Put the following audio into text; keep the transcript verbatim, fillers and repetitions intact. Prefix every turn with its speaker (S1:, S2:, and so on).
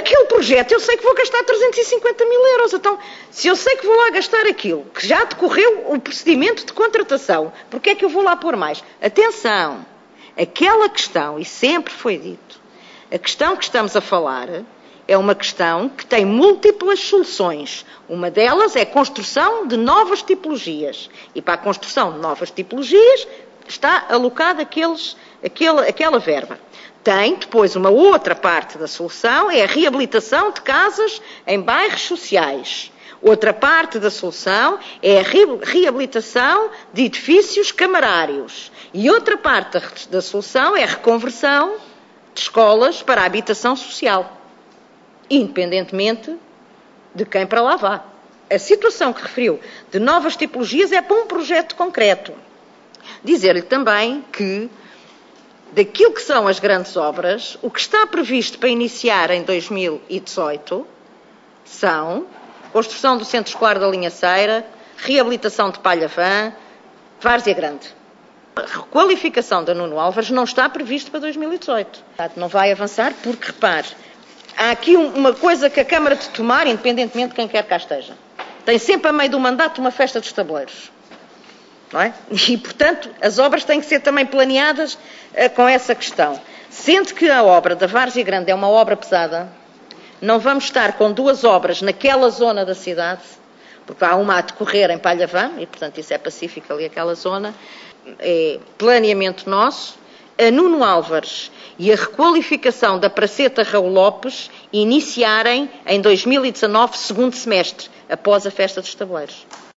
S1: aquele projeto eu sei que vou gastar trezentos e cinquenta mil euros. Então, se eu sei que vou lá gastar aquilo, que já decorreu o procedimento de contratação, porque é que eu vou lá pôr mais? Atenção, aquela questão, e sempre foi dito, a questão que estamos a falar é uma questão que tem múltiplas soluções. Uma delas é a construção de novas tipologias. E para a construção de novas tipologias está alocada aqueles, aquele, aquela verba. Tem depois uma outra parte da solução, é a reabilitação de casas em bairros sociais. Outra parte da solução é a reabilitação de edifícios camarários. E outra parte da solução é a reconversão de escolas para a habitação social, independentemente de quem para lá vá. A situação que referiu de novas tipologias é para um projeto concreto. Dizer-lhe também que, daquilo que são as grandes obras, o que está previsto para iniciar em dois mil e dezoito são construção do Centro Escolar da Linhaceira, reabilitação de Palhavã, Várzea Grande. A requalificação da Nuno Álvares não está previsto para dois mil e dezoito. Não vai avançar porque, repare, há aqui uma coisa que a Câmara de tomar, independentemente de quem quer cá esteja. Tem sempre a meio do mandato uma festa dos tabuleiros. Não é? E, portanto, as obras têm que ser também planeadas uh, com essa questão. Sendo que a obra da Várzea Grande é uma obra pesada, não vamos estar com duas obras naquela zona da cidade, porque há uma a decorrer em Palhavã, e, portanto, isso é pacífico ali, aquela zona. É planeamento nosso. A Nuno Álvares e a requalificação da Praceta Raul Lopes iniciarem em dois mil e dezanove, segundo semestre, após a festa dos tabuleiros.